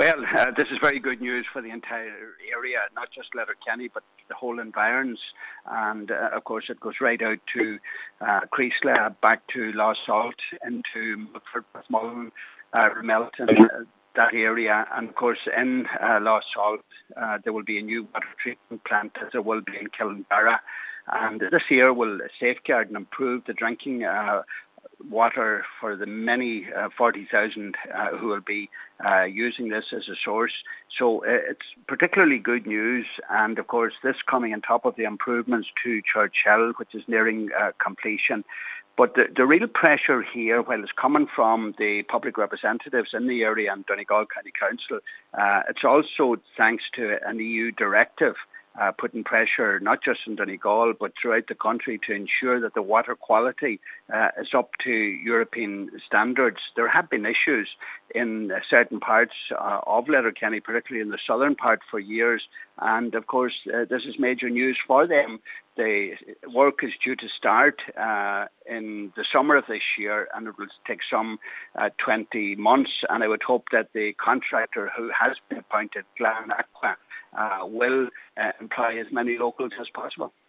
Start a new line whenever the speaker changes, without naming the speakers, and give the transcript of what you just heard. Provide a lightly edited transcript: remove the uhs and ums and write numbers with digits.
Well, this is very good news for the entire area, not just Letterkenny, but the whole environs. And, of course, it goes right out to Creesla, back to Lost Salt, into Milford, Mullen, Ramelton, that area. And, of course, in Lost Salt, there will be a new water treatment plant, as there will be in Killenbarra. And this year will safeguard and improve the drinking water for the many 40,000 who will be using this as a source. So it's particularly good news. And of course, this coming on top of the improvements to Church Hill, which is nearing completion. But the real pressure here, while it's coming from the public representatives in the area and Donegal County Council, it's also thanks to an EU directive putting pressure not just in Donegal but throughout the country to ensure that the water quality is up to European standards. There have been issues in certain parts of Letterkenny, particularly in the southern part, for years. And of course, this is major news for them. The work is due to start in the summer of this year, and it will take some 20 months. And I would hope that the contractor who has been appointed, Glan Aqua, will employ as many locals as possible.